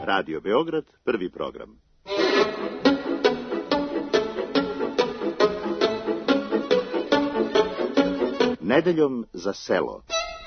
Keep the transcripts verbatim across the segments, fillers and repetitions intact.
Radio Beograd, prvi program. Nedeljom za selo.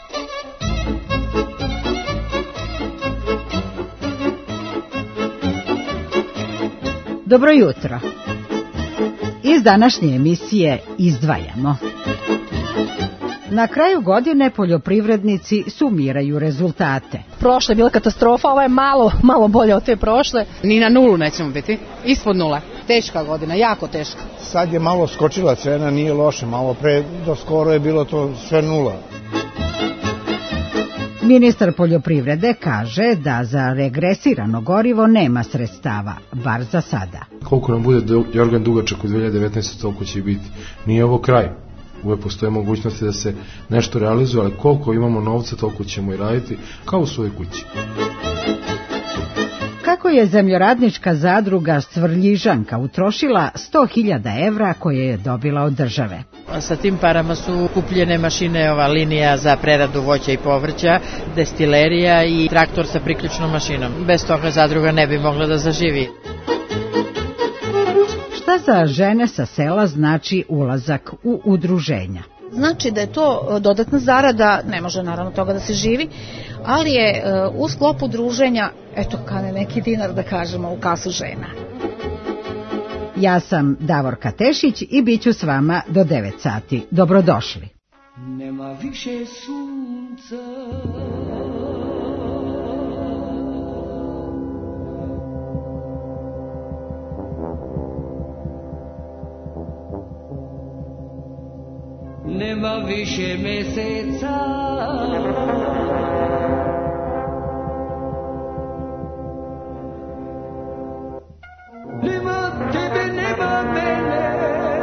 Dobro jutro. Iz današnje emisije izdvajamo. Na kraju godine poljoprivrednici sumiraju rezultate. Prošla je bila katastrofa, ova je malo, malo bolje od te prošle. Ni na nulu nećemo biti, ispod nula. Teška godina, jako teška. Sad je malo skočila cena, nije loše, malo pre do skoro je bilo to sve nula. Ministar poljoprivrede kaže da za regresirano gorivo nema sredstava, bar za sada. Koliko nam bude jorgan dugačak u dve hiljade devetnaestoj. toliko će biti. Nije ovo kraj. Uvijek postoje mogućnosti da se nešto realizuje, ali koliko imamo novca, toliko ćemo i raditi, kao u svojoj kući. Kako je zemljoradnička zadruga Svrljižanka utrošila sto hiljada evra koje je dobila od države? Sa tim parama su kupljene mašine, ova linija za preradu voća i povrća, destilerija i traktor sa priključnom mašinom. Bez toga zadruga ne bi mogla da zaživi. Šta za žene sa sela znači ulazak u udruženja? Znači da je to dodatna zarada, ne može naravno toga da se živi, ali je u sklopu druženja, eto kane neki dinar da kažemo u kasu žena. Ja sam Davorka Tešić i bit ću s vama do devet sati. Dobrodošli. Nema više sunca, nema više meseca, nema tebe, nema mene,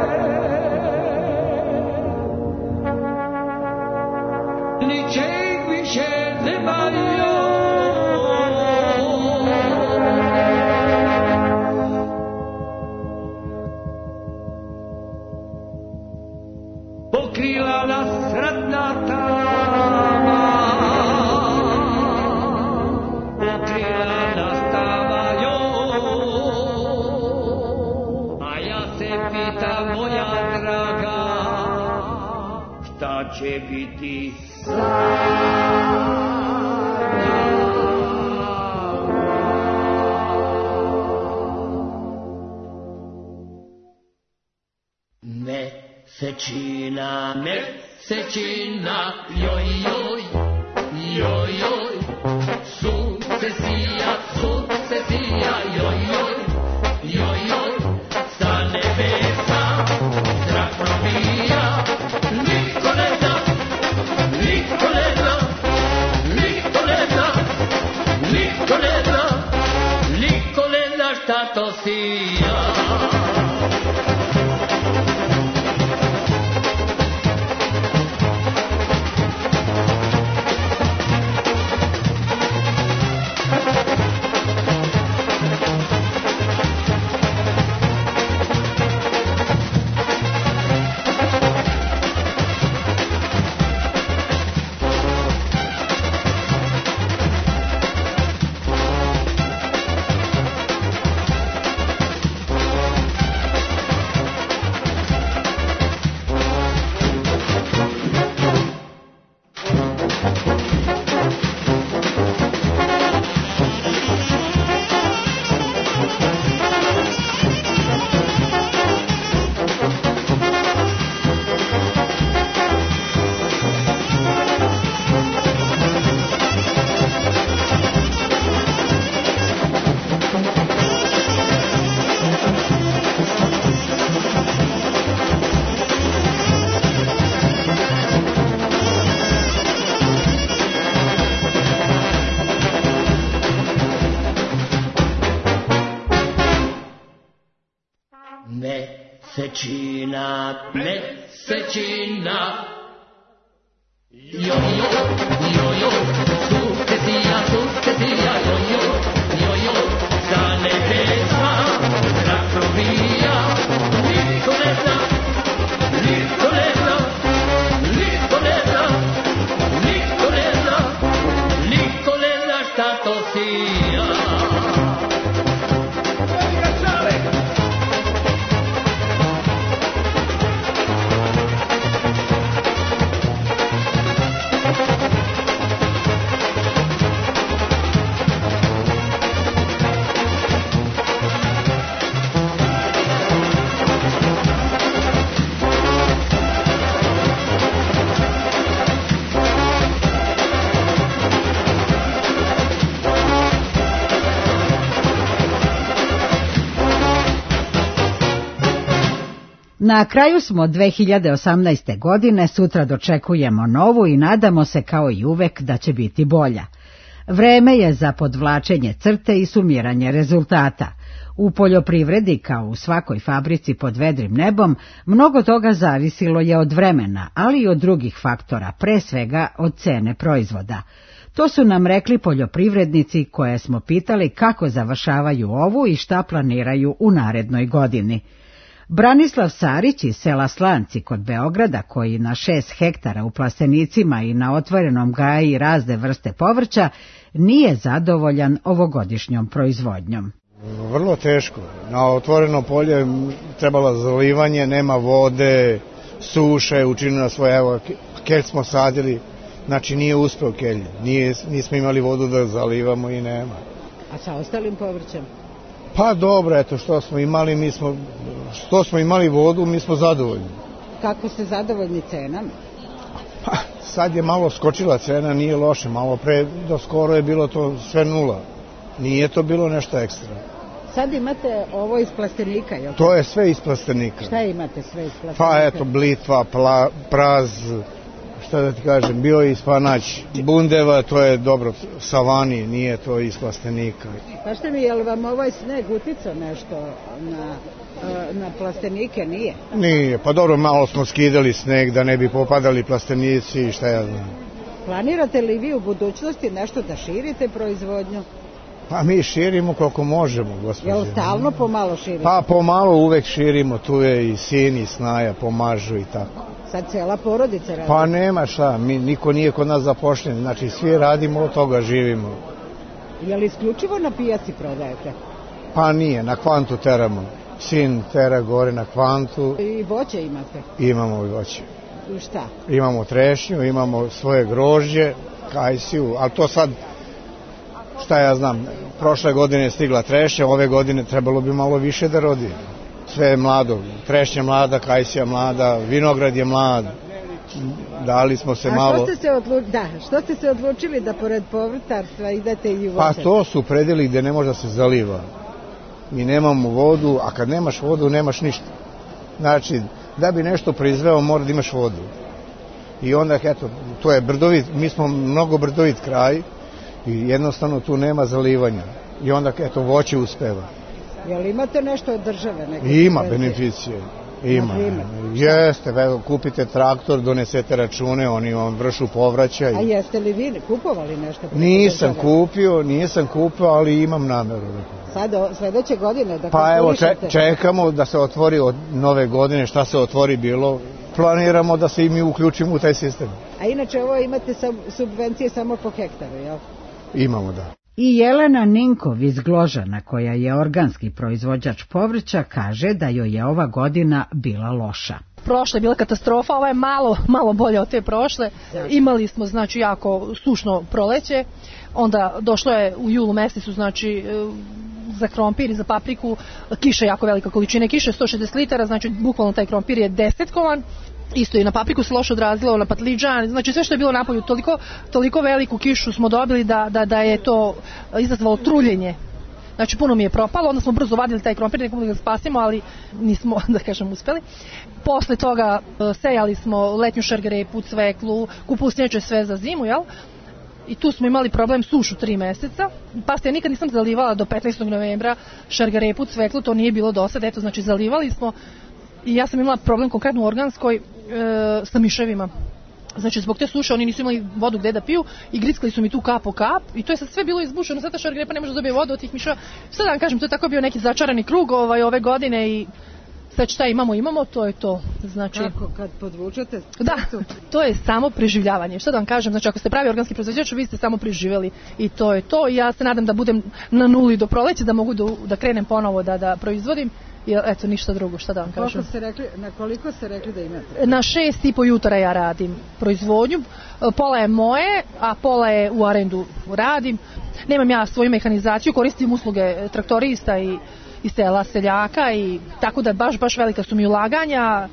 ničeg više nema joj. Pokrila nas ratna tama, pokrila nas tama joj, a ja se pitam, moja draga, šta će biti sada? Mesečina, mesečina, joj, joj, joj, joj, sunce sija, sunce sija, joj, joj, joj, joj, sa nebesa zrak probija, niko ne zna, niko ne zna, niko ne zna, niko ne zna, niko ne zna šta to sija. Mesečina, mesečina, joj, joj, joj, joj, sunce sija, sunce sija, joj, joj, joj, joj, sa nebesa zrak probija, niko ne zna, niko ne zna, niko ne zna, niko ne zna, niko ne zna šta to sija. Na kraju smo dve hiljade osamnaeste. godine, sutra dočekujemo novu i nadamo se kao i uvek da će biti bolja. Vreme je za podvlačenje crte i sumiranje rezultata. U poljoprivredi, kao u svakoj fabrici pod vedrim nebom, mnogo toga zavisilo je od vremena, ali i od drugih faktora, pre svega od cene proizvoda. To su nam rekli poljoprivrednici koje smo pitali kako završavaju ovu i šta planiraju u narednoj godini. Branislav Sarić iz sela Slanci kod Beograda, koji na šest hektara u plastenicima i na otvorenom gaji razne vrste povrća, nije zadovoljan ovogodišnjom proizvodnjom. Vrlo teško. Na otvoreno polje trebalo zalivanje, nema vode, suše, učinilo svoje, evo, kelj smo sadili, znači nije uspeo kelj, nije, nismo imali vodu da zalivamo i nema. A sa ostalim povrćem? Pa dobro, eto, što smo imali, mi smo, što smo imali vodu, mi smo zadovoljni. Kako ste zadovoljni cenama? Pa, sad je malo skočila cena, nije loše, malo pre, do skoro je bilo to sve nula. Nije to bilo nešto ekstra. Sad imate ovo iz plastenika, je li? To je sve iz plastenika. Šta imate sve iz plastenika? Pa eto, blitva, pla, praz, šta da ti kažem, bio je ispanać bundeva, to je dobro, savani, nije to iz plastenika. Pa šta mi, je li vam ovaj sneg uticao nešto na, na plastenike, nije? Nije, pa dobro, malo smo skidali sneg da ne bi popadali plastenici i šta ja znam. Planirate li vi u budućnosti nešto da širite proizvodnju? Pa mi širimo koliko možemo, gospođe. Jel stalno pomalo širite? Pa pomalo uvek širimo, tu je i sin i snaja, pomažu i tako. Sad cela porodica radi? Pa nema šta, mi, niko nije kod nas zapošljen, znači svi radimo, od toga živimo. Je li isključivo na pijaci prodajete? Pa nije, na kvantu teramo. Sin tera gore na kvantu. I voće imate? Imamo i voće. I šta? Imamo trešnju, imamo svoje grožđe, kajsiju, ali to sad, šta ja znam, prošle godine je stigla trešnja, ove godine trebalo bi malo više da rodi. Sve je mlado, trešnja mlada, kajsija mlada, vinograd je mlad, dali smo se A malo... A što ste se odlučili, da, što ste se odlučili da pored povrtarstva idete i u voće? Pa to su predeli gde ne može da se zaliva. Mi nemamo vodu, a kad nemaš vodu nemaš ništa. Znači, da bi nešto proizveo mora da imaš vodu. I onda, eto, to je brdovit, mi smo mnogo brdovit kraj i jednostavno tu nema zalivanja. I onda, eto, voće uspeva. Jel imate nešto od države? Neke Ima beneficije. Ima. Jeste, evo, kupite traktor, donesete račune, oni vam vršu povraćaj. A jeste li vi kupovali nešto? Nisam kupio, nisam kupio, ali imam nameru. Sad, sledeće godine da Pa evo, čekamo da se otvori od nove godine, šta se otvori bilo, planiramo da se i mi uključimo u taj sistem. A inače ovo imate subvencije samo po hektaru, jel? Imamo, da. I Jelena Ninkov iz Gložana, koja je organski proizvođač povrća, kaže da joj je ova godina bila loša. Prošla je bila katastrofa, ova je malo, malo bolje od te prošle. Imali smo, znači, jako sušno proleće, onda došlo je u julu mesecu, znači, za krompir i za papriku, kiša jako velika količina kiše, sto šezdeset litara, znači, bukvalno taj krompir je desetkovan. Isto i na papriku se loše odrazilo, na patliđan, znači sve što je bilo napolju, toliko, toliko veliku kišu smo dobili da, da, da je to izazvalo truljenje. Znači puno mi je propalo, onda smo brzo vadili taj krompir, nekako da ga spasimo, ali nismo, da kažem, uspeli. Posle toga sejali smo letnju šargarepu, cveklu, kupusnjače, sve za zimu, jel? I tu smo imali problem sušu tri meseca. Pasta ja nikad nisam zalivala do petnaestog novembra šargarepu, cveklu, to nije bilo do sad, eto, znači zalivali smo. I ja sam imala problem konkretno u organskoj e, sa miševima. Znači zbog te suše oni nisu imali vodu gde da piju i grickali su mi tu kap po kap i to je sad sve bilo izbušeno. Sad ta šargarepa ne može da dobije vodu od tih miševa. Šta da vam kažem, to je tako bio neki začarani krug ovaj, ove godine i sad šta imamo, imamo, to je to. Znači, kako kad podvučete? Da, to je samo preživljavanje. Šta da vam kažem, znači ako ste pravi organski proizvođač, vi ste samo preživjeli i to je to. I ja se nadam da budem na nuli do proleća, da mogu da, da krenem ponovo da, da proizvodim. I eto, ništa drugo, šta da vam kažem. Ste rekli, na koliko ste rekli da imate? Na šest i po jutara ja radim proizvodnju. Pola je moje, a pola je u arendu radim. Nemam ja svoju mehanizaciju, koristim usluge traktorista i, i sela, seljaka i tako da baš, baš velika su mi ulaganja. A,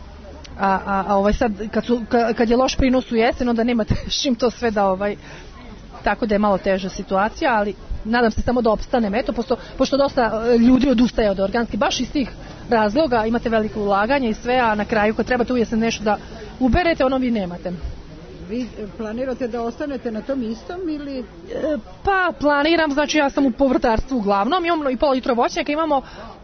a, a ovaj sad, kad, su, kad je loš prinos u jesen, onda nemate šim to sve da ovaj, tako da je malo teža situacija, ali nadam se samo da opstanem, eto, pošto, pošto dosta e, ljudi odustaje od organski, baš iz tih razloga, imate veliko ulaganje i sve, a na kraju kad trebate ujesen nešto da uberete, ono vi nemate. Vi planirate da ostanete na tom istom ili? E, pa planiram, znači ja sam u povrtarstvu uglavnom, imamo i pola litra voćnjaka, imamo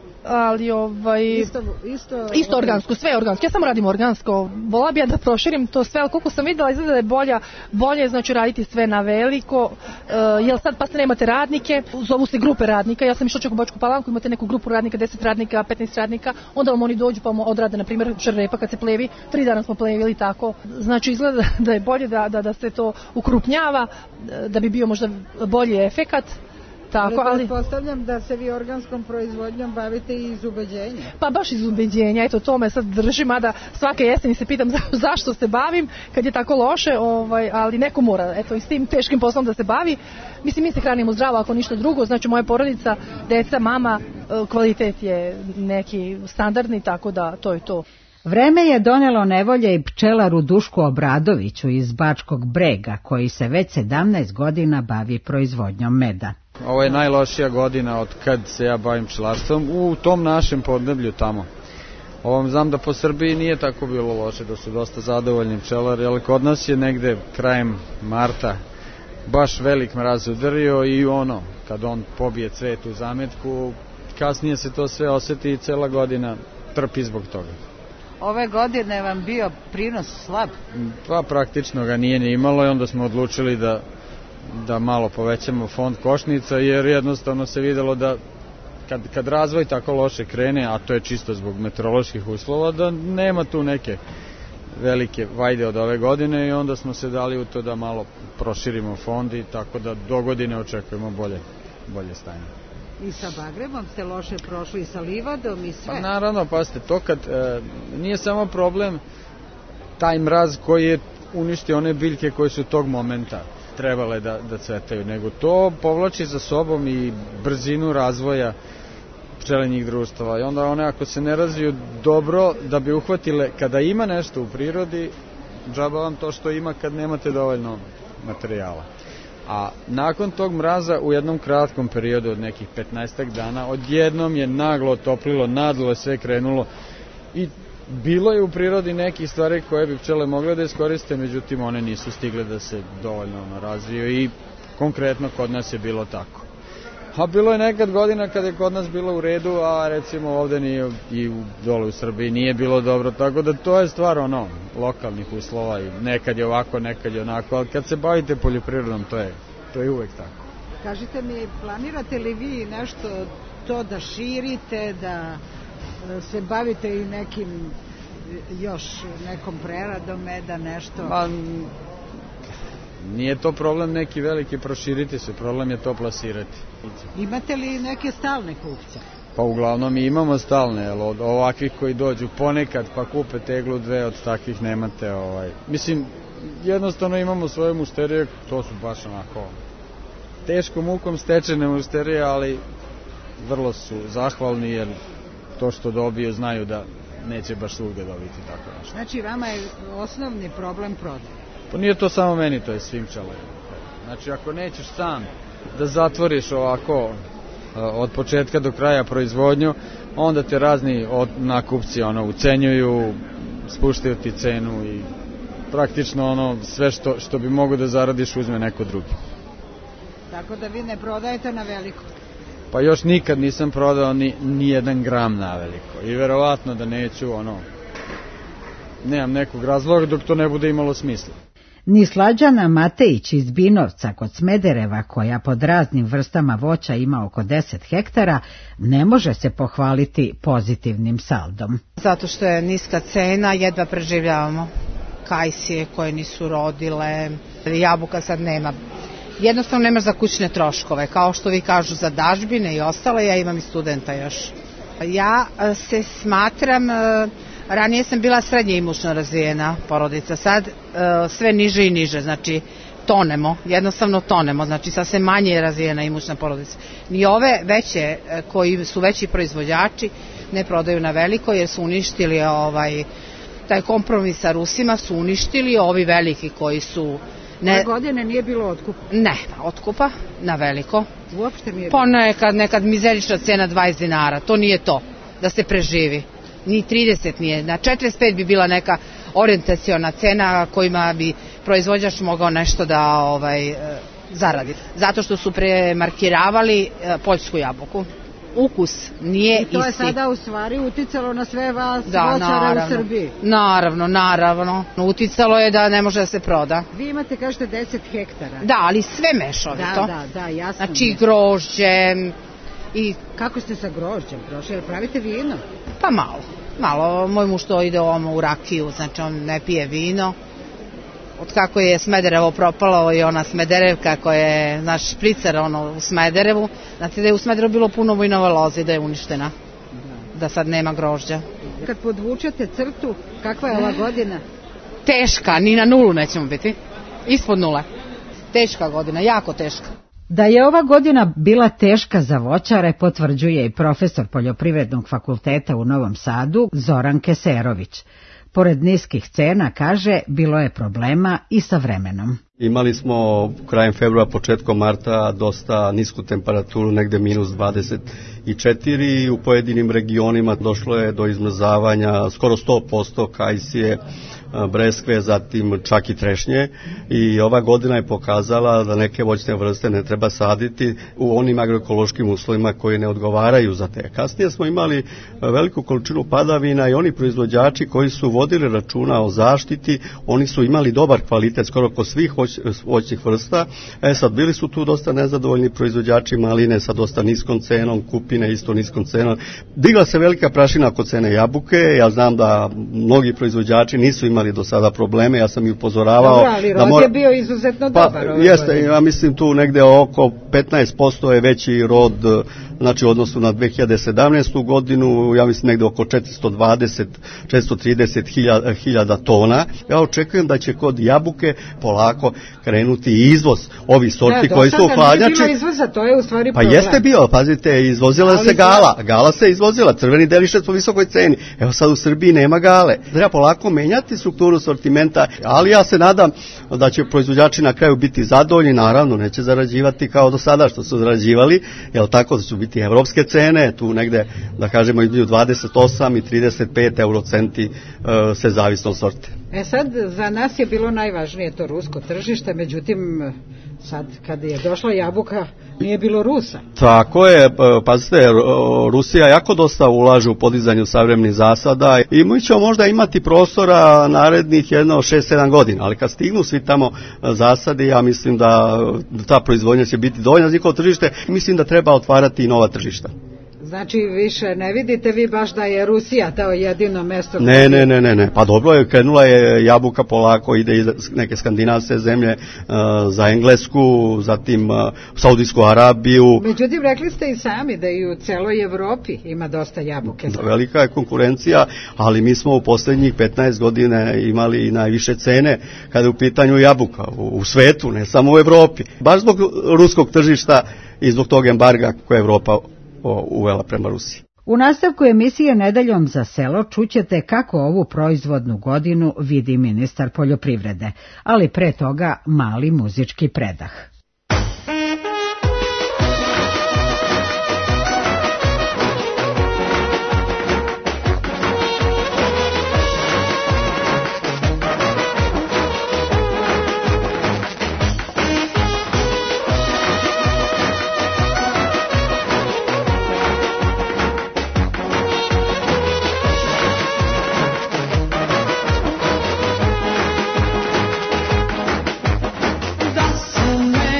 ali ovaj isto isto isto organsko, sve organsko. Ja samo radim organsko. Volala bih da proširim to sve, al koliko sam videla izgleda da je bolja, bolje znači raditi sve na veliko. Uh, jel sad pa se nemate radnike, zovu se grupe radnika. Ja sam išla čak u Bačku Palanku, imate neku grupu radnika, deset radnika, petnaest radnika, onda vam oni dođu pa vam odrade na primjer šarrepa kad se plevi, tri dana smo plevili tako. Znači izgleda da je bolje da da da se to ukrupnjava, da bi bio možda bolji efekat. Tako, ali pretpostavljam da se vi organskom proizvodnjom bavite i iz ubeđenja. Pa baš iz ubeđenja, eto to me sad drži, mada svake jeseni se pitam za, zašto se bavim kad je tako loše, ovaj, ali neko mora, eto i s tim teškim poslom da se bavi. Mislim, mi se hranimo zdravo ako ništa drugo, znači moja porodica, deca, mama, kvalitet je neki standardni, tako da to je to. Vreme je donelo nevolje i pčelaru Dušku Obradoviću iz Bačkog Brega, koji se već sedamnaest godina bavi proizvodnjom meda. Ovo je najlošija godina od kad se ja bavim pčelarstvom u tom našem podneblju tamo. Ovo znam da po Srbiji nije tako bilo loše, da su dosta zadovoljni pčelari, ali kod nas je negde krajem marta baš velik mraz udario i ono, kad on pobije cvet u zametku, kasnije se to sve oseti i cela godina trpi zbog toga. Ove godine vam bio prinos slab? Pa praktično ga nije ni imalo i onda smo odlučili da da malo povećamo fond košnica, jer jednostavno se videlo da kad, kad razvoj tako loše krene, a to je čisto zbog meteoroloških uslova, da nema tu neke velike vajde od ove godine i onda smo se dali u to da malo proširimo fond i tako da do godine očekujemo bolje, bolje stanje. I sa bagrebom ste loše prošli i sa livadom i sve? Pa naravno, pasite, to kad e, nije samo problem taj mraz koji je uništio one biljke koje su tog momenta trebale da, da cvetaju, nego to povlači za sobom i brzinu razvoja pčelinjih društava i onda one ako se ne razviju dobro da bi uhvatile kada ima nešto u prirodi, džaba vam to što ima kad nemate dovoljno materijala. A nakon tog mraza u jednom kratkom periodu od nekih petnaestak dana odjednom je naglo otoplilo, nadlo je sve krenulo i bilo je u prirodi nekih stvari koje bi pčele mogle da iskoriste, međutim one nisu stigle da se dovoljno razviju i konkretno kod nas je bilo tako. A bilo je nekad godina kada je kod nas bilo u redu, a recimo ovde nije, i u, dole u Srbiji nije bilo dobro, tako da to je stvar ono, lokalnih uslova i nekad je ovako, nekad je onako, ali kad se bavite poljoprivredom to je, to je uvek tako. Kažite mi, planirate li vi nešto to da širite, da se bavite i nekim još nekom preradom meda, nešto? Pa, nije to problem neki veliki proširiti se, problem je to plasirati. Imate li neke stalne kupce? Pa uglavnom mi imamo stalne, jer od ovakvih koji dođu ponekad pa kupe teglu dve, od takvih nemate. Ovaj. Mislim, jednostavno imamo svoje mušterije, to su baš onako teškom mukom stečene mušterije, ali vrlo su zahvalni jer to što dobiju znaju da neće baš svugde dobiti tako nešto. Znači vama je osnovni problem prodaje? Pa nije to samo meni, to je svim pčelarima. Znači ako nećeš sam da zatvoriš ovako od početka do kraja proizvodnju, onda te razni nakupci ono ucenjuju, spuštaju ti cenu i praktično ono sve što, što bi mogo da zaradiš uzme neko drugi. Tako da vi ne prodajete na veliko? Pa još nikad nisam prodao ni, ni jedan gram na veliko i verovatno da neću ono, nemam nekog razloga dok to ne bude imalo smisla. Ni Slađana Matejić iz Binovca kod Smedereva, koja pod raznim vrstama voća ima oko deset hektara, ne može se pohvaliti pozitivnim saldom. Zato što je niska cena, jedva preživljavamo. Kajsije koje nisu rodile, jabuka sad nema. Jednostavno nemaš za kućne troškove, kao što vi kažu za dažbine i ostale, ja imam i studenta još. Ja se smatram... Ranije sam bila srednje imućno razvijena porodica, sad e, sve niže i niže, znači tonemo, jednostavno tonemo, znači sad se manje je razvijena imućna porodica. Ni ove veće, koji su veći proizvođači, ne prodaju na veliko jer su uništili ovaj, taj kompromis sa Rusima, su uništili ovi veliki koji su Ne, Ove godine nije bilo otkupa? Ne, otkupa, na veliko. Uopšte nije bilo? Pa nekad, nekad mizerična cena dvadeset dinara, to nije to, da se preživi. Ni trideset nije, na četrdeset pet bi bila neka orijentaciona cena kojima bi proizvođač mogao nešto da ovaj, zaradi. Zato što su premarkiravali poljsku jabuku. Ukus nije isti. I to je sada u stvari uticalo na sve vas da, voćare naravno, u Srbiji? Naravno, naravno. Uticalo je da ne može da se proda. Vi imate, kažete, deset hektara. Da, ali sve mešovito. Da, da, da, jasno. Znači grožđe i... Kako ste sa grožđem prošli? Pravite vino? Pa malo. Malo. Moj muž to ide ovamo u rakiju, znači on ne pije vino. Od kako je Smederevo propalo i ona Smederevka koja je naš špricer ono, u Smederevu, znači da je u Smederevu bilo puno vojnove loze da je uništena, da. da sad nema grožđa. Kad podvučete crtu, kakva je ova godina? Teška, ni na nulu nećemo biti, ispod nule. Teška godina, jako teška. Da je ova godina bila teška za voćare potvrđuje i profesor Poljoprivrednog fakulteta u Novom Sadu Zoran Keserović. Pored niskih cena, kaže, bilo je problema i sa vremenom. Imali smo krajem februara, početkom marta dosta nisku temperaturu, negde minus dvadeset četiri i u pojedinim regionima došlo je do izmrzavanja skoro sto posto kajsije, breskve, zatim čak i trešnje i ova godina je pokazala da neke voćne vrste ne treba saditi u onim agroekološkim uslovima koji ne odgovaraju za te. Kasnije smo imali veliku količinu padavina i oni proizvođači koji su vodili računa o zaštiti, oni su imali dobar kvalitet skoro kod svih voć, voćnih vrsta. E sad, bili su tu dosta nezadovoljni proizvođači maline sa dosta niskom cenom, kupine isto niskom cenom. Digla se velika prašina kod cene jabuke, ja znam da mnogi proizvođači nisu imali do sada probleme, ja sam ih upozoravao. Dobro, ali rod mora... je bio izuzetno pa, dobar. Jeste, godine. Ja mislim tu negde oko petnaest posto je veći rod, znači u odnosu na dve hiljade sedamnaestu godinu, ja mislim negde oko četiristo dvadeset do četiristo trideset hiljada tona. Ja očekujem da će kod jabuke polako krenuti izvoz ovih sorti da, koji su u hladnjači. Da, do sada nije bilo izvoza, to je u stvari pa problem. Pa jeste bio, pazite, izvozila ali se gala, gala se izvozila, crveni delišac po visokoj ceni. Evo sad u Srbiji nema gale. Treba polako menjati strukturu sortimenta, ali ja se nadam da će proizvođači na kraju biti zadovoljni, naravno neće zarađivati kao do sada što su zarađivali, jel tako da će biti evropske cene, tu negde da kažemo između dvadeset osam i trideset pet eurocenti uh, se zavisno od sorte. E sad, za nas je bilo najvažnije to rusko tržište, međutim, sad kad je došla jabuka, nije bilo Rusa. Tako je, pazite, Rusija jako dosta ulaže u podizanju savremenih zasada i mi ćemo možda imati prostora narednih jedno šest sedam godina, ali kad stignu svi tamo zasadi, ja mislim da ta proizvodnja će biti dovoljna za njihovo tržište, mislim da treba otvarati i nova tržišta. Znači više ne vidite vi baš da je Rusija to jedino mesto? Ne, ne, ne, ne, ne, pa dobro je, krenula je jabuka polako, ide iz neke skandinavske zemlje uh, za Englesku, zatim uh, Saudijsku Arabiju. Međutim, rekli ste i sami da i u celoj Evropi ima dosta jabuke. Da, velika je konkurencija, ali mi smo u posljednjih petnaest godina imali najviše cene kada je u pitanju jabuka u, u svetu, ne samo u Evropi. Baš zbog ruskog tržišta i zbog tog embarga koje je Evropa uvela prema Rusiji. U nastavku emisije Nedeljom za selo čućete kako ovu proizvodnu godinu vidi ministar poljoprivrede, ali pre toga mali muzički predah. That's the way.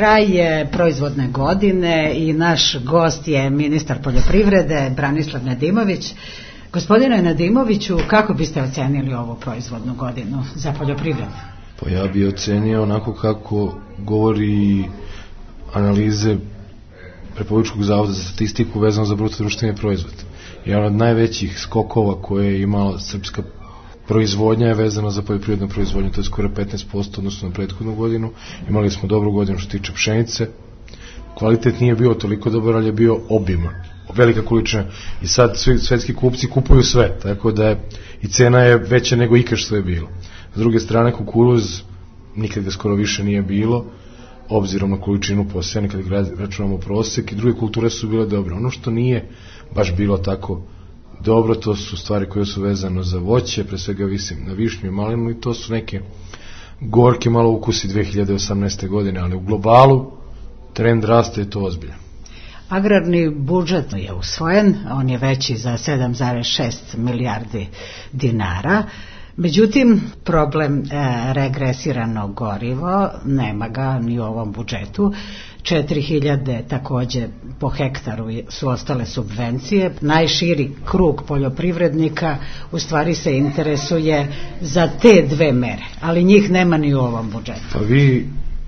Kraj je proizvodne godine i naš gost je ministar poljoprivrede Branislav Nedimović. Gospodine Nedimoviću, kako biste ocenili ovu proizvodnu godinu za poljoprivredu? Pa ja bi ocenio onako kako govori analize Republičkog zavoda za statistiku vezano za bruto društveni proizvod. Jedan od najvećih skokova koje je imala srpska proizvodnja je vezana za poljoprivrednu proizvodnju, to je skoro petnaest posto odnosno na prethodnu godinu. Imali smo dobru godinu što se tiče pšenice. Kvalitet nije bio toliko dobar, ali je bio obiman, velika količina. I sad svi svetski kupci kupuju sve, tako da je i cena je veća nego ikad što je bilo. S druge strane, kukuruz nikad ga skoro više nije bilo, obzirom na količinu posejane, kad računamo prosek, i druge kulture su bile dobre. Ono što nije baš bilo tako dobro, to su stvari koje su vezano za voće, pre svega visim na višnju i malinu, i to su neke gorke malo ukusi dve hiljade osamnaeste. godine, ali u globalu trend rasta je to ozbiljan. Agrarni budžet je usvojen, on je veći za sedam zarez šest milijardi dinara. Međutim, problem e, regresirano gorivo, nema ga ni u ovom budžetu. četiri hiljade takođe po hektaru su ostale subvencije. Najširi krug poljoprivrednika u stvari se interesuje za te dve mere, ali njih nema ni u ovom budžetu. Pa vi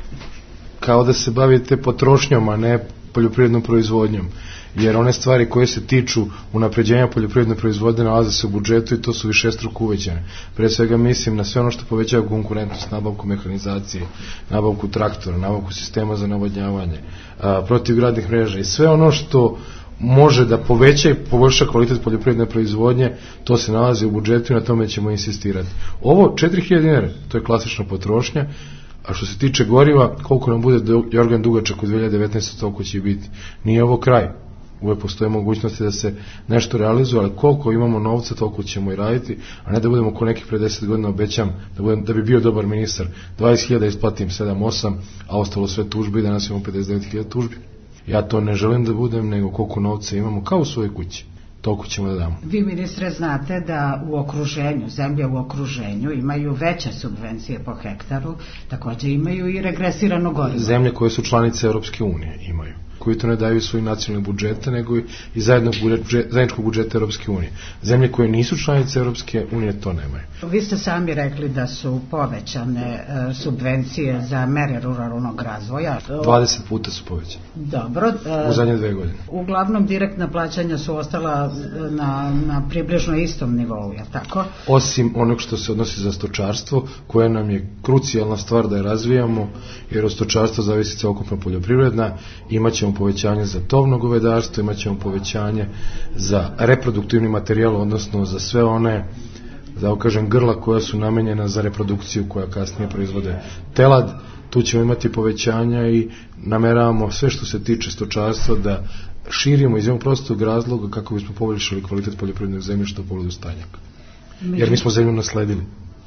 kao da se bavite potrošnjom, a ne poljoprivrednom proizvodnjom, jer one stvari koje se tiču unapređenja poljoprivredne proizvodnje nalaze se u budžetu i to su višestruko uvećane. Pre svega mislim na sve ono što povećava konkurentnost, nabavku mehanizacije, nabavku traktora, nabavku sistema za navodnjavanje, protivgradnih mreža i sve ono što može da poveća i poboljša kvalitet poljoprivredne proizvodnje, to se nalazi u budžetu i na tome ćemo insistirati. Ovo četiri hiljade dinara, to je klasična potrošnja. A što se tiče goriva, koliko nam bude Jorgan dugačak u dve hiljade devetnaestoj. toliko će biti. Nije ovo kraj. Uvijek postoje mogućnosti da se nešto realizuje, ali koliko imamo novca, toliko ćemo i raditi, a ne da budemo ko nekih pre deset godina obećam da, budem, da bi bio dobar ministar. dvadeset hiljada isplatim sedam osam, a ostalo sve tužbe i danas imamo pedeset devet hiljada tužbi. Ja to ne želim da budem, nego koliko novca imamo, kao u svojoj kući. Toliko ćemo da damo. Vi, ministre, znate da u okruženju, zemlje u okruženju imaju veće subvencije po hektaru, takođe imaju i regresirano gorivo. Zemlje koje su članice Europske unije imaju, koji to ne daju svoji nacionalni budžete, nego i zajedničkog budžeta Europske unije. Zemlje koje nisu članice Europske unije to nemaju. Vi ste sami rekli da su povećane e, subvencije za mere ruralnog razvoja. dvadeset puta su povećane. Dobro. E, u zadnje dve godine. Uglavnom, direktna plaćanja su ostala na, na približno istom nivou, je tako? Osim onog što se odnosi za stočarstvo, koje nam je krucijalna stvar da je razvijamo, jer od stočarstva zavisi celokupna poljoprivredna, imaćemo povećanje za tovno govedarstvo, imat ćemo povećanje za reproduktivni materijal, odnosno za sve one, da kažem, grla koja su namenjena za reprodukciju, koja kasnije proizvode telad. Tu ćemo imati povećanja i nameravamo sve što se tiče stočarstva da širimo iz jednog prostog razloga kako bismo poboljšali kvalitet poljoprivrednog zemljišta u pogledu stanjaka. Jer mi smo zemlju nasledili.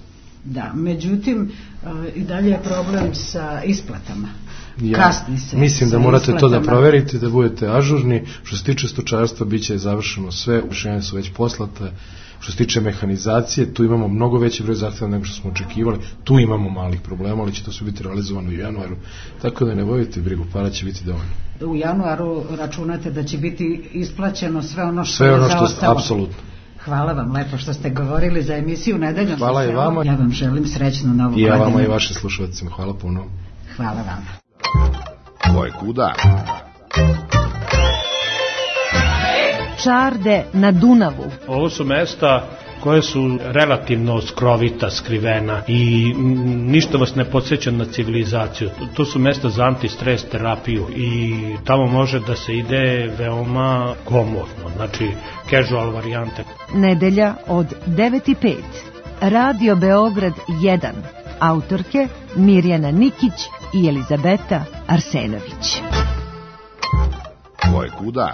Da, međutim, i dalje je problem sa isplatama. Ja mislim da morate to da proverite, da budete ažurni. Što se tiče stočarstva, bit će završeno sve, rešenja su već poslate. Što se tiče mehanizacije, tu imamo mnogo veći broj zahtjeva nego što smo očekivali. Tu imamo malih problema, ali će to sve biti realizovano u januaru. Tako da ne vodite brigu, para će biti dovoljno. U januaru računate da će biti isplaćeno sve ono što sve ono je zaostalo? Sve ono što, apsolutno. Hvala vam lepo što ste govorili za emisiju Nedeljom. Hvala i vama. Ja vam želim srećnu novu godinu. I ja vama i vašim slušalcima. Hvala puno. Hvala vama. Ko je kuda? Čarde na Dunavu. Ovo su mesta koje su relativno skrovita, skrivena i ništa vas ne podsjeća na civilizaciju. To su mesta za antistres terapiju i tamo može da se ide veoma komodno, znači casual varijante. Nedelja od devet i pet. Radio Beograd jedan. Autorke Mirjana Nikić i Elizabeta Arsenović. Ko je kuda?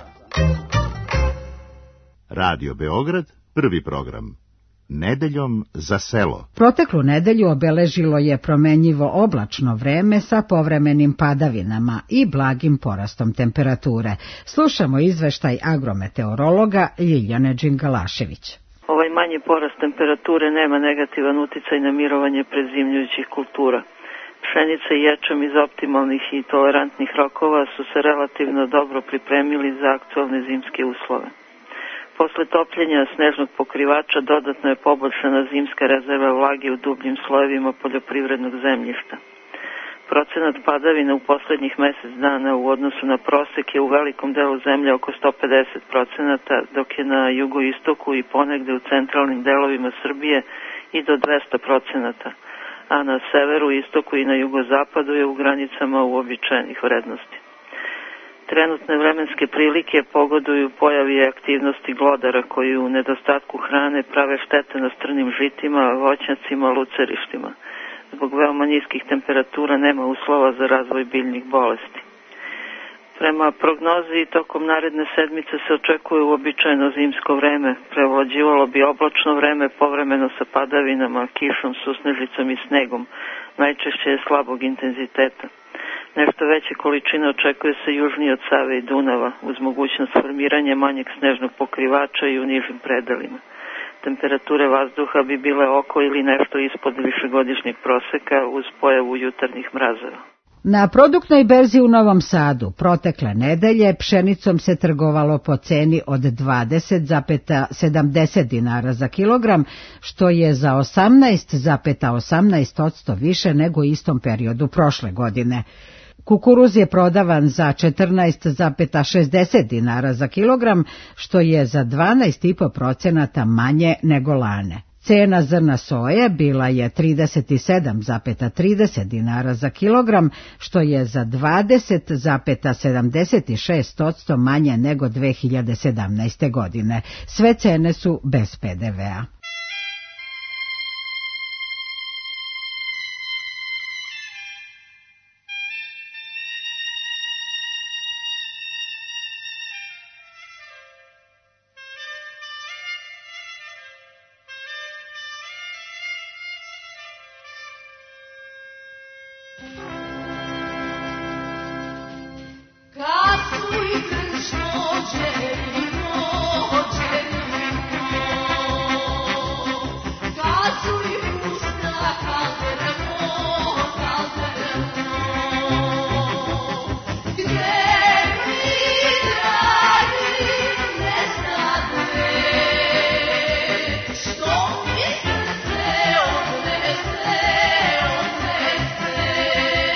Radio Beograd, prvi program. Nedeljom za selo. Proteklu nedelju obeležilo je promenjivo oblačno vreme sa povremenim padavinama i blagim porastom temperature. Slušamo izveštaj agrometeorologa Ljiljane Đingalašević. Ovaj manji porast temperature nema negativan uticaj na mirovanje prezimljujućih kultura. Pšenica i ječam iz optimalnih i tolerantnih rokova su se relativno dobro pripremili za aktualne zimske uslove. Posle topljenja snežnog pokrivača dodatno je poboljšana zimska rezerva vlage u dubljim slojevima poljoprivrednog zemljišta. Procenat padavina u poslednjih mesec dana u odnosu na prosek je u velikom delu zemlje oko sto pedeset procenata, dok je na jugoistoku i ponegde u centralnim delovima Srbije i do dvesta procenata, a na severu, istoku i na jugozapadu je u granicama uobičajenih vrednosti. Trenutne vremenske prilike pogoduju pojavi i aktivnosti glodara koji u nedostatku hrane prave štete na strnim žitima, voćnjacima, lucerištima. Zbog veoma niskih temperatura nema uslova za razvoj biljnih bolesti. Prema prognozi, tokom naredne sedmice se očekuje uobičajeno zimsko vreme. Prevlađivalo bi oblačno vreme, povremeno sa padavinama, kišom, susnežicom i snegom. Najčešće je slabog intenziteta. Nešto veće količine očekuje se južnije od Save i Dunava, uz mogućnost formiranja manjeg snežnog pokrivača i u nižim predelima. Temperature vazduha bi bile oko ili nešto ispod višegodišnjeg proseka uz pojavu jutarnjih mrazeva. Na produktnoj berzi u Novom Sadu protekle nedelje pšenicom se trgovalo po ceni od dvadeset zarez sedamdeset dinara za kilogram, što je za osamnaest zarez osamnaest posto više nego u istom periodu prošle godine. Kukuruz je prodavan za četrnaest zarez šezdeset dinara za kilogram, što je za dvanaest zarez pet procenata manje nego lane. Cena zrna soje bila je trideset sedam zarez trideset dinara za kilogram, što je za dvadeset zarez sedamdeset šest posto manje nego dve hiljade sedamnaeste. godine. Sve cene su bez pe de vea. Što mi srce odnese, odnese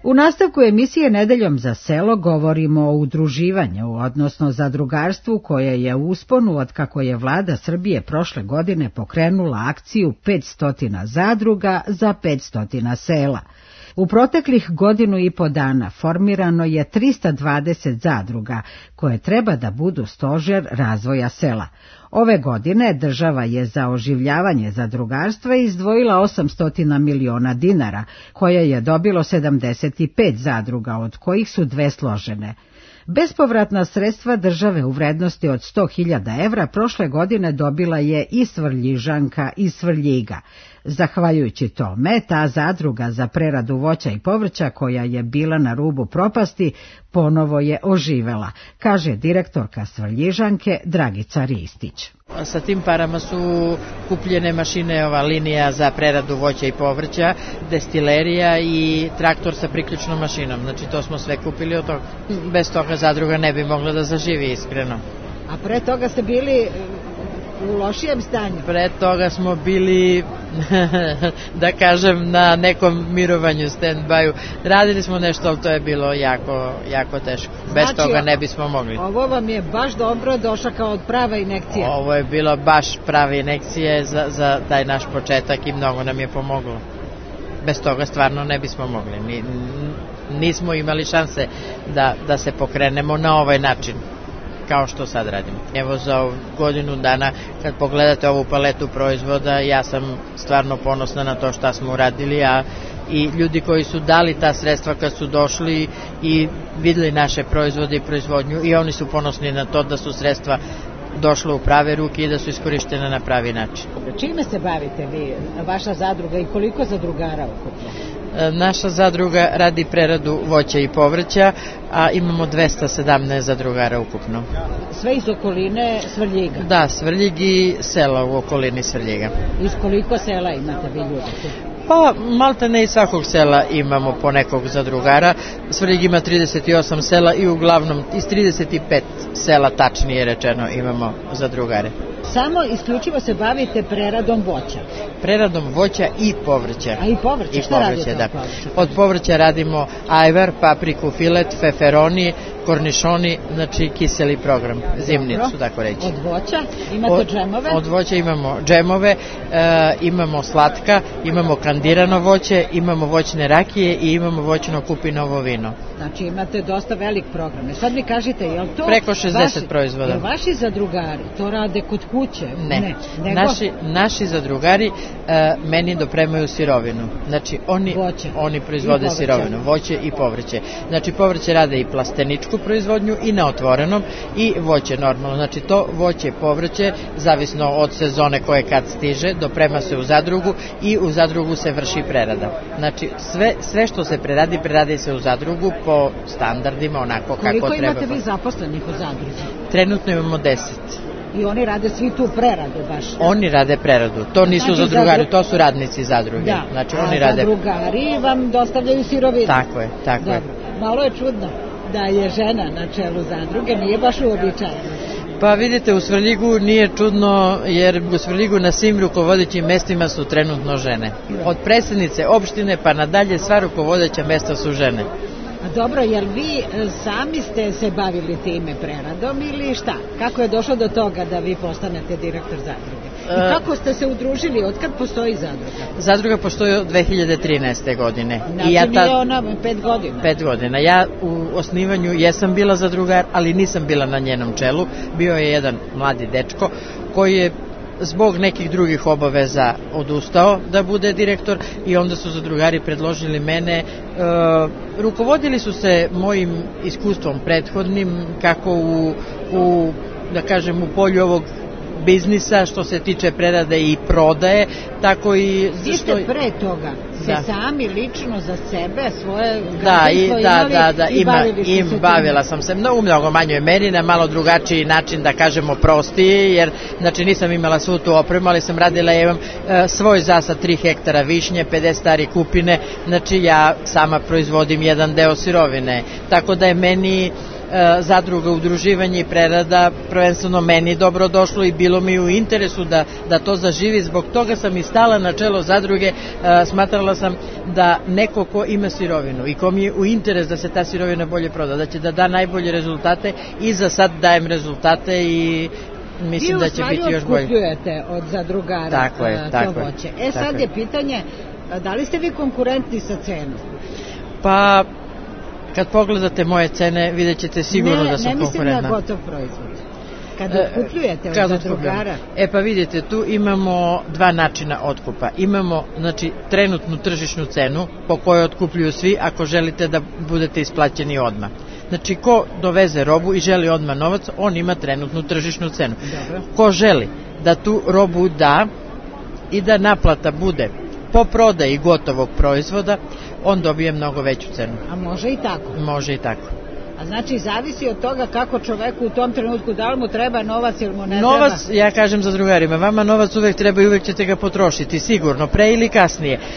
U nastavku emisije Nedeljom za selo govorimo o udruživanju, odnosno zadrugarstvu koje je u usponu od kako je vlada Srbije prošle godine pokrenula akciju petsto zadruga za petsto sela. U proteklih godinu i po dana formirano je trista dvadeset zadruga koje treba da budu stožer razvoja sela. Ove godine država je za oživljavanje zadrugarstva izdvojila osamsto miliona dinara, koje je dobilo sedamdeset pet zadruga, od kojih su dve složene. Bespovratna sredstva države u vrednosti od sto hiljada evra prošle godine dobila je i Svrljižanka iz Svrljiga. Zahvaljujući tome, ta zadruga za preradu voća i povrća, koja je bila na rubu propasti, ponovo je oživela, kaže direktorka Svrljižanke Dragica Ristić. Sa tim parama su kupljene mašine, ova linija za preradu voća i povrća, destilerija i traktor sa priključnom mašinom. Znači to smo sve kupili od toga. Bez toga zadruga ne bi mogla da zaživi, iskreno. A pre toga ste bili u lošijem stanju? Pre toga smo bili, da kažem, na nekom mirovanju, stand-byu. Radili smo nešto, ali to je bilo jako, jako teško. Bez znači, toga ne bismo mogli. Ovo vam je baš dobro došla kao od prava inekcija. Ovo je bilo baš prave inekcije za, za taj naš početak i mnogo nam je pomoglo. Bez toga stvarno ne bismo mogli. Ni, nismo imali šanse da, da se pokrenemo na ovaj način kao što sad radimo. Evo za godinu dana kad pogledate ovu paletu proizvoda, ja sam stvarno ponosna na to šta smo uradili, a i ljudi koji su dali ta sredstva kad su došli i videli naše proizvode i proizvodnju, i oni su ponosni na to da su sredstva došlo u prave ruke i da su iskorištene na pravi način. Čime se bavite vi, vaša zadruga, i koliko zadrugara ukupno? Naša zadruga radi preradu voća i povrća, a imamo dvesta sedamnaest zadrugara ukupno. Sve iz okoline Svrljiga? Da, Svrljig i sela u okolini Svrljiga. Iz koliko sela imate vi ljudi? Pa, malte ne iz svakog sela imamo po nekog zadrugara. Svrljig ima trideset osam sela i uglavnom iz trideset pet sela, tačnije rečeno, imamo zadrugare. Samo isključivo se bavite preradom voća? Preradom voća i povrća. A i povrća? I šta povrća, radite da. od povrća? Od povrća radimo ajvar, papriku, filet, feferoni, kornišoni, znači kiseli program, zimnicu, tako reći. Od voća imate od, džemove? Od voća imamo džemove, e, imamo slatka, imamo kandirano voće, imamo voćne rakije i imamo voćno kupinovo vino. Znači imate dosta velik program. Sad mi kažite, je li to... Preko šezdeset vaši, proizvoda. Je vaši zadrugari to rade kod kuće? Ne. ne. Nego... Naši, naši zadrugari e, meni dopremaju sirovinu. Znači oni, oni proizvode sirovinu, voće i povrće. Znači povrće rade i plasteničku proizvodnju i na otvorenom, i voće normalno. Znači to voće, povrće, zavisno od sezone koje kad stiže, doprema se u zadrugu i u zadrugu se vrši prerada. Znači sve, sve što se preradi, preradi se u zadrugu po standardima, onako kako treba. Koliko imate vi zaposlenih u zadruzi? Trenutno imamo deset. I oni rade svi tu preradu baš? Oni rade preradu, to nisu znači, zadrugari, zadru... to su radnici zadruge. Da, znači, a oni rade... zadrugari vam dostavljaju sirovinu? Tako je, tako Dobro. je. Malo je čudno da je žena na čelu zadruge, nije baš uobičajeno. Pa vidite, u Svrljigu nije čudno, jer u Svrljigu na svim rukovodećim mestima su trenutno žene. Od predsjednice opštine pa nadalje sva rukovodeća mesta su žene. A dobro, jel vi sami ste se bavili time preradom ili šta? Kako je došlo do toga da vi postanete direktor zadruge? I kako ste se udružili? Otkad postoji zadruga? Zadruga postoji od dve hiljade trinaeste. godine. Znači I ja ta... nije ona pet godina? Pet godina. Ja u osnivanju jesam bila zadrugar, ali nisam bila na njenom čelu. Bio je jedan mladi dečko koji je zbog nekih drugih obaveza odustao da bude direktor, i onda su zadrugari predložili mene. E, rukovodili su se mojim iskustvom prethodnim, kako u, u da kažem, u polju ovog biznisa što se tiče prerade i prodaje, tako i... Vi ste pre toga se da. sami lično za sebe, svoje da, i, da, imali da, da, i ima, bavili ste im, se bavila sam se u mnogo manjoj meri, na malo drugačiji način, da kažemo prostiji, jer znači nisam imala svu tu opremu, ali sam radila, imam e, svoj zasad tri hektara višnje, pedeset stari kupine, znači ja sama proizvodim jedan deo sirovine, tako da je meni zadruga, udruživanje i prerada prvenstveno meni dobro došlo i bilo mi u interesu da, da to zaživi. Zbog toga sam i stala na čelo zadruge. Smatrala sam da neko ko ima sirovinu i kom je u interes da se ta sirovina bolje proda, da će da da najbolje rezultate i za sad dajem rezultate i mislim da će biti još bolje. Vi u stvari otkupljujete od zadrugara tako je, to tako voće. Je, e sad je pitanje, da li ste vi konkurentni sa cenom? Pa, kad pogledate moje cene, vidjet ćete sigurno ne, da sam konkurentna. Ne mislim na gotov proizvod. Kad otkupljujete od kad zadrugara? E pa vidite, tu imamo dva načina otkupa. Imamo, znači, trenutnu tržišnu cenu po kojoj otkupljuju svi ako želite da budete isplaćeni odmah. Znači, ko doveze robu i želi odmah novac, on ima trenutnu tržišnu cenu. Dobro. Ko želi da tu robu da i da naplata bude po prodaji gotovog proizvoda, on dobije mnogo veću cenu. A može i tako? Može i tako. A znači, zavisi od toga kako čoveku u tom trenutku, da li mu treba novac ili mu ne novac, treba? Ja kažem za drugarima, vama novac uvek treba i uvek ćete ga potrošiti, sigurno, pre ili kasnije. E,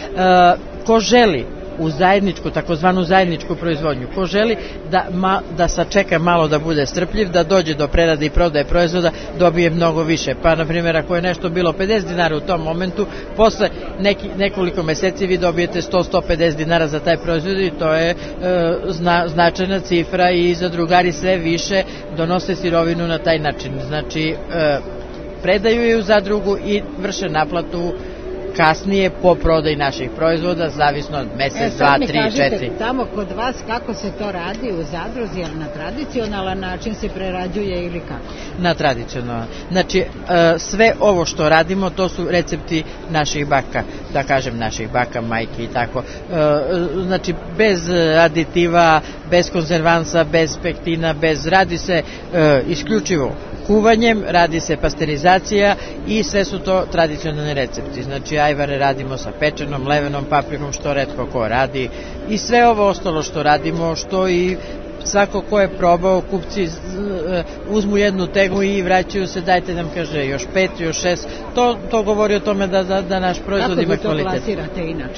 ko želi u zajedničku, takozvanu zajedničku proizvodnju, ko želi da, ma, da sačeka malo da bude strpljiv, da dođe do prerade i prodaje proizvoda, dobije mnogo više. Pa, na primjer, ako je nešto bilo pedeset dinara u tom momentu, posle neki, nekoliko meseci vi dobijete sto do sto pedeset dinara za taj proizvod i to je e, zna, značajna cifra i zadrugari sve više donose sirovinu na taj način. Znači, e, predaju je u zadrugu i vrše naplatu kasnije po prodaji naših proizvoda, zavisno od mesec, e, dva, tri, kažete, četiri. Tamo kod vas kako se to radi u zadruzi, jer na tradicionalan način se prerađuje ili kako? Na tradicionalan. Znači, sve ovo što radimo, to su recepti naših baka, da kažem naših baka, majki i tako. Znači, bez aditiva, bez konzervansa, bez pektina, bez, radi se isključivo kuvanjem, radi se pasterizacija i sve su to tradicionalni recepti. Znači, ajvare radimo sa pečenom, levenom paprikom, što retko ko radi, i sve ovo ostalo što radimo, što i svako ko je probao, kupci uzmu jednu teglu i vraćaju se, dajte nam, kaže, još pet, još šest. To, to govori o tome da, da, da naš proizvod ima kvalitet. Kako vi to plasirate inače?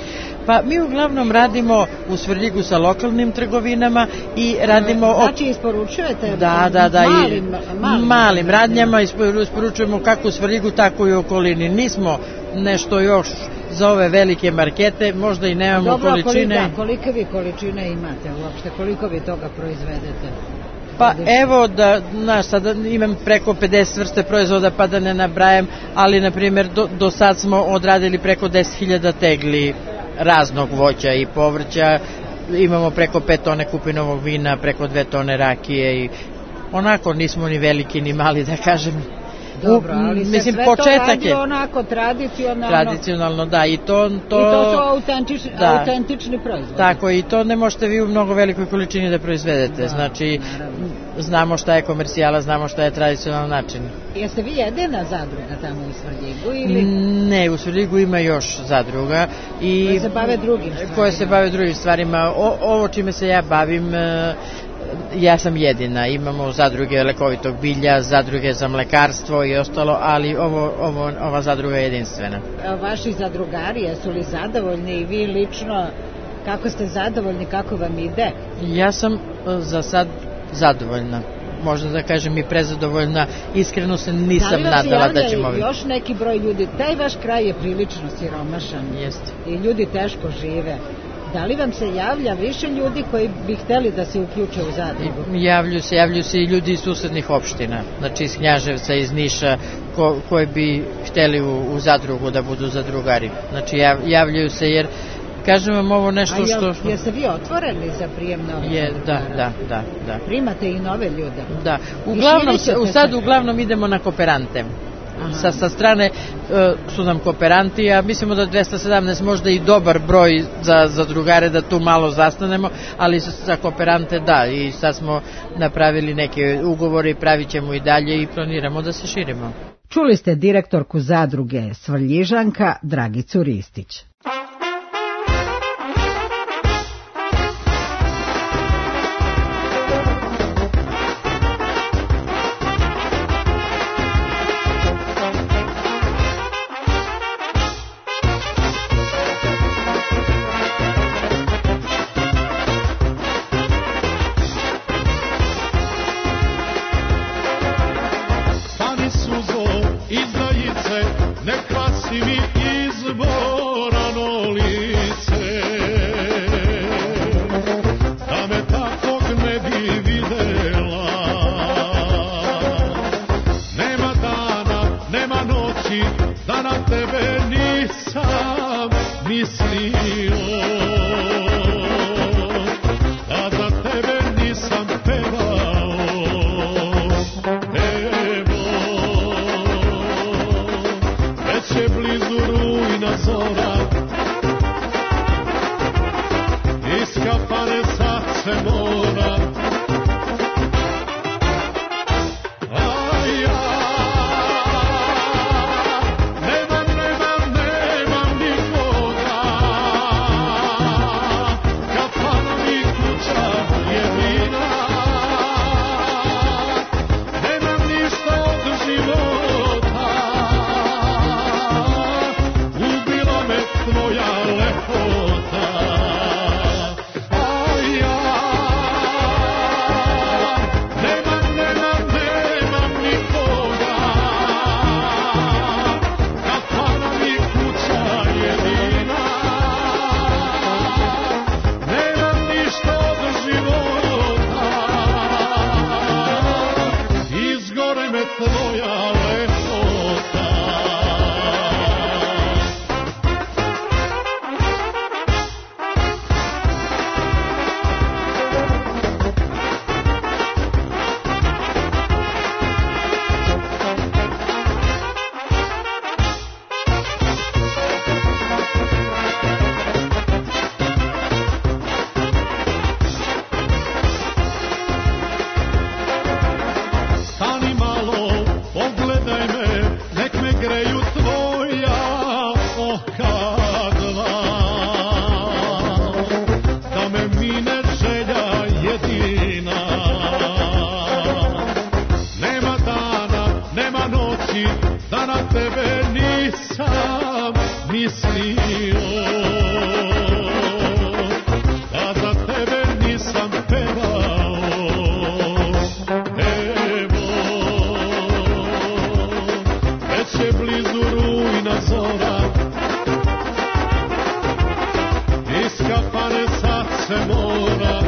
Pa mi uglavnom radimo u Svrljigu sa lokalnim trgovinama i radimo... Znači isporučujete da, da, da, malim, malim, malim radnjama, isporučujemo kako u Svrljigu, tako i u okolini. Nismo nešto još za ove velike markete, možda i nemamo Dobro, količine. Dobro, kolike vi količine imate uopšte, koliko vi toga proizvedete? Pa evo da, znaš, sada imam preko pedeset vrste proizvoda, pa da ne nabrajam, ali na primjer do, do sad smo odradili preko deset hiljada tegli raznog voća i povrća, imamo preko pet tone kupinovog vina, preko dve tone rakije i onako nismo ni veliki ni mali, da kažem. Dobro, ali se mislim, sve početak to radi je onako tradicionalno. Tradicionalno, da, i to... to I to su autentični, da, autentični proizvodi. Tako, i to ne možete vi u mnogo velikoj količini da proizvedete. Da, znači, naravno. Znamo šta je komercijala, znamo šta je tradicionalan način. Jeste vi jedina zadruga tamo u Svrljigu? Ili? Ne, u Svrljigu ima još zadruga. I koje se bave drugim stvarima. Koje se bave drugim stvarima. O, ovo čime se ja bavim... Ja sam jedina, imamo zadruge lekovitog bilja, zadruge za mlekarstvo i ostalo, ali ovo, ovo, ova zadruga je jedinstvena. Vaši zadrugari, jesu li zadovoljni i vi lično, kako ste zadovoljni, kako vam ide? Ja sam za sad zadovoljna, možda da kažem i prezadovoljna, iskreno se nisam nadala da ćemo... Da li vas još neki broj ljudi, taj vaš kraj je prilično siromašan. Jeste. I ljudi teško žive. Da li vam se javlja više ljudi koji bi hteli da se uključe u zadrugu? Javljuju se, javljuju se i ljudi iz susednih opština, znači iz Knjaževca, iz Niša, ko, koji bi hteli u, u zadrugu da budu zadrugari. Znači jav, javljaju se jer, kažem vam ovo nešto što... A jel, jeste vi otvoreni za prijem novih je, zadrugara? Da, da, da, da. Primate i nove ljude? Da, uglavnom, sad uglavnom idemo na kooperante. Sa, sa strane e, su nam kooperanti, a mislimo da dvesta sedamnaest možda i dobar broj za, za drugare, da tu malo zastanemo, ali za, za kooperante da, i sad smo napravili neke ugovore i pravit ćemo i dalje i planiramo da se širimo. Čuli ste direktorku zadruge Svrljižanka Dragicu Ristić. ne bi videla. Nema dana, nema noći, da na tebe nisam mislio, da za tebe nisam pevao. Evo, već je blizu rujna zora, iz kafane sad se mora. A ja nemam, nemam, nemam nikoga, kafana mi kuća jedina. Nemam ništa od života, ubila me tvoja lepota. Tvoja lepota. Stani malo, pogledaj me, nek me greju tvoja oka dva, da me mine želja jedina. Nema dana, nema noći, da na tebe nisam mislio, da za tebe nisam pevao. Već je blizu rujna zora, iz kafane sad se mora.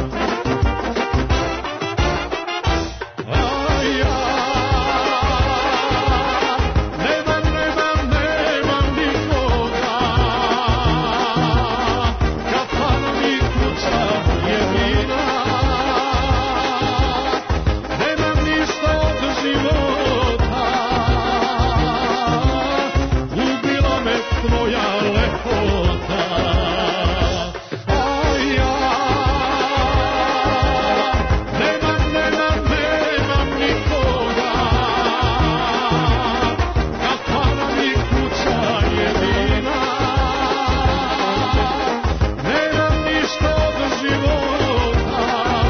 A ja nemam, nemam, nemam nikoga, kafana mi kuća jedina. Nemam ništa od života, ubila me tvoja lepota. A ja nemam, nemam, nemam nikoga, kafana mi kuća jedina. Nemam ništa od života,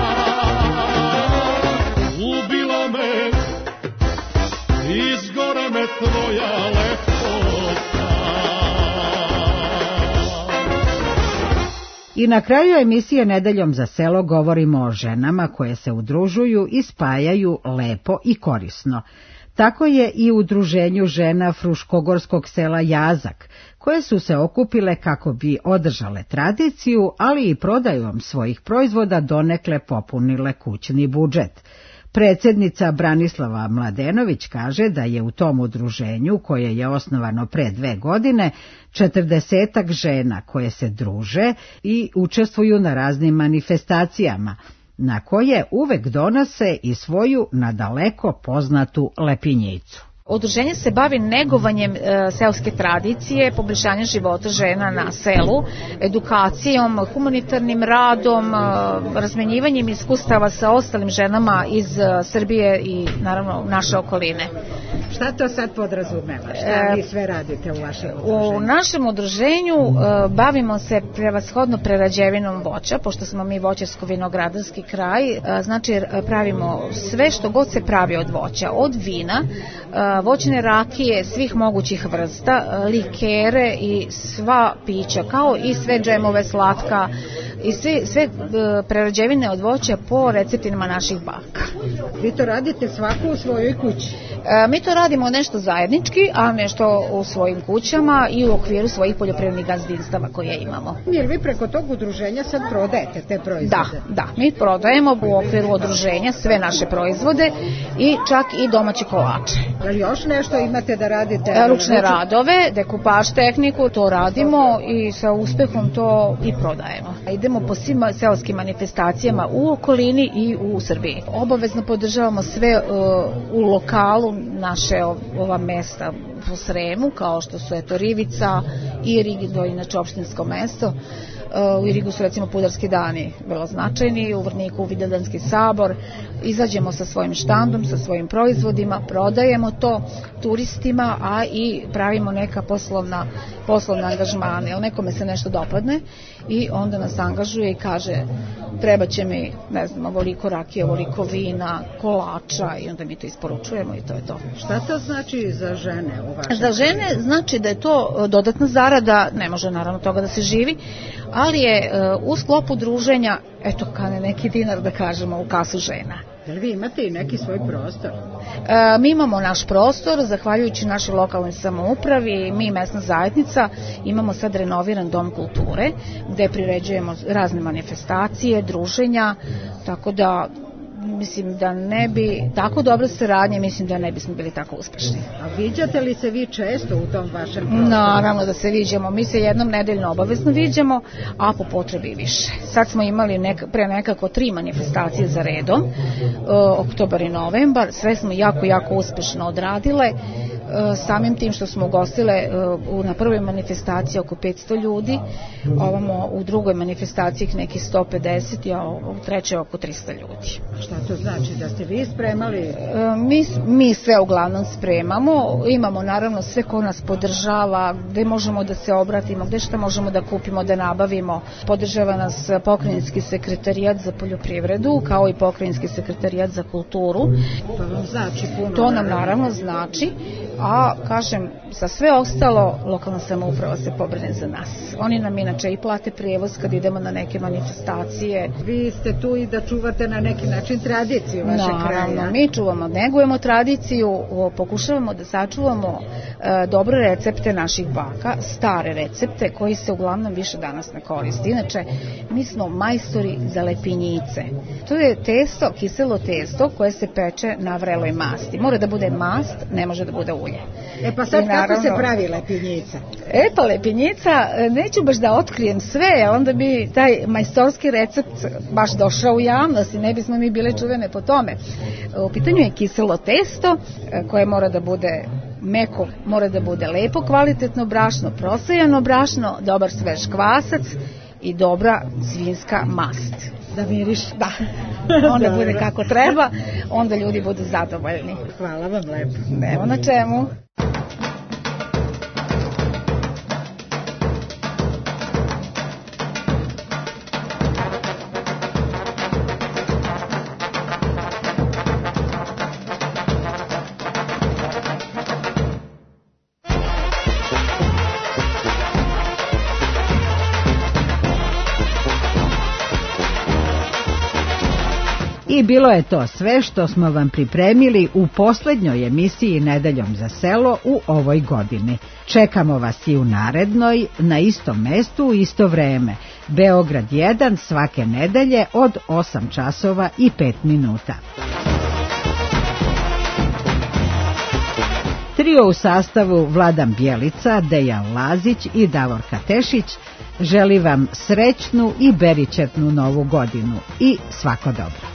ubila me, izgore me tvoja lepota. I na kraju emisije Nedeljom za selo govorimo o ženama koje se udružuju i spajaju lepo i korisno. Tako je i u udruženju žena Fruškogorskog sela Jazak, koje su se okupile kako bi održale tradiciju, ali i prodajom svojih proizvoda donekle popunile kućni budžet. Predsjednica Branislava Mladenović kaže da je u tom udruženju, koje je osnovano pre dve godine, četrdesetak žena koje se druže i učestvuju na raznim manifestacijama, na koje uvek donose i svoju nadaleko poznatu lepinjicu. Udruženje se bavi negovanjem e, seoske tradicije, poboljšanjem života žena na selu, edukacijom, humanitarnim radom, e, razmenjivanjem iskustava sa ostalim ženama iz e, Srbije i naravno naše okoline. Šta to sad podrazumeva? Šta vi sve radite u vašem udruženju? U našem udruženju e, bavimo se prevashodno prerađevinom voća, pošto smo mi voćarsko-vinogradarski kraj, e, znači pravimo sve što god se pravi od voća, od vina, e, voćne rakije svih mogućih vrsta, likere i sva pića, kao i sve džemove, slatka i sve, sve prerađevine od voća po receptima naših baka. Vi to radite svako u svojoj kući? Mi to radimo nešto zajednički, a nešto u svojim kućama i u okviru svojih poljoprivrednih gazdinstava koje imamo. Jer vi preko tog udruženja sad prodajete te proizvode? Da, da, mi prodajemo u okviru udruženja sve naše proizvode i čak i domaće kolače. Ali još nešto imate da radite? Ručne radove, dekupaž tehniku, to radimo i sa uspehom to i prodajemo. Idemo po svim seoskim manifestacijama u okolini i u Srbiji. Obavezno podržavamo sve uh, u lokalu naše ova mesta u Sremu, kao što su eto Rivica, Irig, to je inače opštinsko mesto. U Irigu su recimo Pudarski dani vrlo značajni, u Vrniku Vidovdanski sabor. Izađemo sa svojim štandom, sa svojim proizvodima, prodajemo to turistima, a i pravimo neka poslovna, poslovna angažmane. Ili nekome se nešto dopadne i onda nas angažuje i kaže treba će mi, ne znam, ovoliko rakije, ovoliko vina, kolača i onda mi to isporučujemo i to je to. Šta to znači za žene u vašem? Za žene znači da je to dodatna zarada, ne može naravno toga da se živi, ali je u sklopu druženja, eto kane neki dinar da kažemo u kasu žena. Da li vi imate i neki svoj prostor? E, mi imamo naš prostor, zahvaljujući našoj lokalnoj samoupravi, mi mesna zajednica imamo sad renoviran dom kulture gde priređujemo razne manifestacije, druženja, tako da mislim da ne bi tako dobra saradnja, mislim da ne bismo bili tako uspešni. A viđate li se vi često u tom vašem prostoru? Naravno da se viđamo, mi se jednom nedeljno obavezno viđamo, a po potrebi i više. Sad smo imali neka, pre nekako tri manifestacije za redom, uh, oktobar i novembar, sve smo jako, jako uspešno odradile, uh, samim tim što smo ugostile uh, na prvoj manifestaciji oko petsto ljudi, ovamo u drugoj manifestaciji neki sto pedeset, a u trećoj oko trista ljudi. Šta to znači, da ste vi spremali? E, mi, mi sve uglavnom spremamo, imamo naravno sve ko nas podržava, gde možemo da se obratimo, gde šta možemo da kupimo, da nabavimo. Podržava nas pokrajinski sekretarijat za poljoprivredu, kao i pokrajinski sekretarijat za kulturu. To vam znači puno? To nam naravno znači, a kažem, za sve ostalo lokalna samouprava se pobrine za nas. Oni nam inače i plate prijevoz kad idemo na neke manifestacije. Vi ste tu i da čuvate na neki način tradiciju vašeg kraja. Naravno, mi čuvamo, negujemo tradiciju, pokušavamo da sačuvamo e, dobre recepte naših baka, stare recepte koji se uglavnom više danas ne koriste. Inače, mi smo majstori za lepinjice. To je testo, kiselo testo koje se peče na vreloj masti. Mora da bude mast, ne može da bude ulje. E pa sad I, naravno, kako se pravi lepinjica? E pa lepinjica, neću baš da otkrijem sve, onda bi taj majstorski recept baš došao u javnost i ne bismo mi bile čuvene po tome. U pitanju je kiselo testo koje mora da bude meko, mora da bude lepo, kvalitetno brašno, prosejano brašno, dobar svež kvasac i dobra svinjska mast. Da miriš? Da. Onda bude kako treba, onda ljudi budu zadovoljni. Hvala vam lepo. Nema na čemu. I bilo je to sve što smo vam pripremili u poslednjoj emisiji Nedeljom za selo u ovoj godini. Čekamo vas i u narednoj, na istom mestu u isto vreme. Beograd jedan svake nedelje od osam časova i pet minuta. Trio u sastavu Vladan Bjelica, Dejan Lazić i Davorka Tešić želi vam srećnu i beričetnu novu godinu i svako dobro.